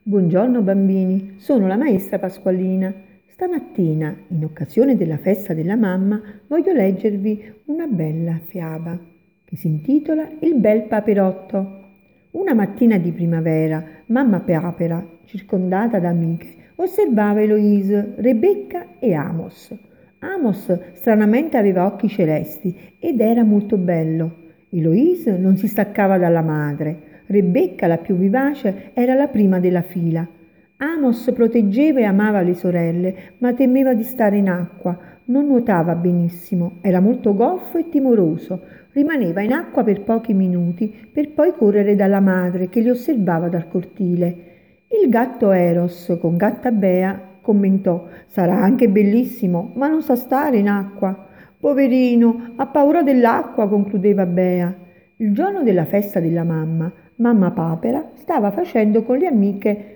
Buongiorno bambini, sono la maestra Pasqualina. Stamattina, in occasione della festa della mamma, voglio leggervi una bella fiaba che si intitola Il bel paperotto. Una mattina di primavera, mamma papera, circondata da amiche, osservava Eloise, Rebecca e Amos. Amos stranamente aveva occhi celesti ed era molto bello. Eloise non si staccava dalla madre. Rebecca, la più vivace, era la prima della fila. Amos proteggeva e amava le sorelle, ma temeva di stare in acqua. Non nuotava benissimo, era molto goffo e timoroso. Rimaneva in acqua per pochi minuti, per poi correre dalla madre che li osservava dal cortile. Il gatto Eros, con gatta Bea, commentò: «Sarà anche bellissimo, ma non sa stare in acqua». «Poverino, ha paura dell'acqua», concludeva Bea. Il giorno della festa della mamma papera stava facendo con le amiche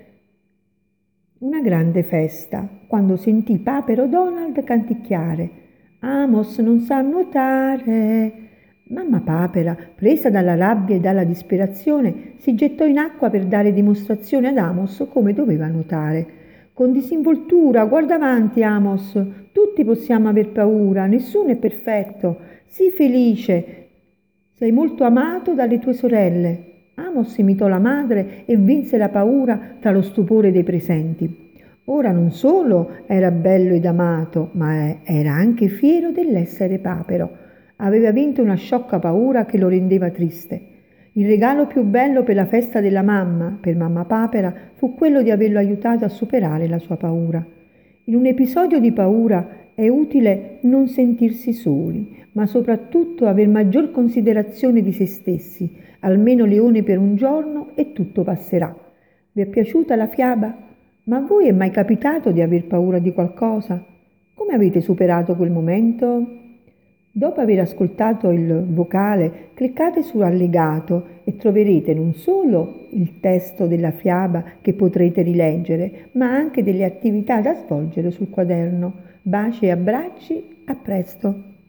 una grande festa, quando sentì Papero Donald canticchiare: «Amos non sa nuotare». Mamma papera, presa dalla rabbia e dalla disperazione, si gettò in acqua per dare dimostrazione ad Amos come doveva nuotare. «Con disinvoltura, guarda avanti, Amos, tutti possiamo aver paura, nessuno è perfetto. Sii felice, sei molto amato dalle tue sorelle». Amos imitò la madre e vinse la paura tra lo stupore dei presenti. Ora non solo era bello ed amato, ma era anche fiero dell'essere papero. Aveva vinto una sciocca paura che lo rendeva triste. Il regalo più bello per la festa della mamma, per mamma papera, fu quello di averlo aiutato a superare la sua paura. In un episodio di paura è utile non sentirsi soli, ma soprattutto aver maggior considerazione di se stessi, almeno leone per un giorno e tutto passerà. Vi è piaciuta la fiaba? Ma a voi è mai capitato di aver paura di qualcosa? Come avete superato quel momento? Dopo aver ascoltato il vocale, cliccate su Allegato e troverete non solo il testo della fiaba che potrete rileggere, ma anche delle attività da svolgere sul quaderno. Baci e abbracci, a presto!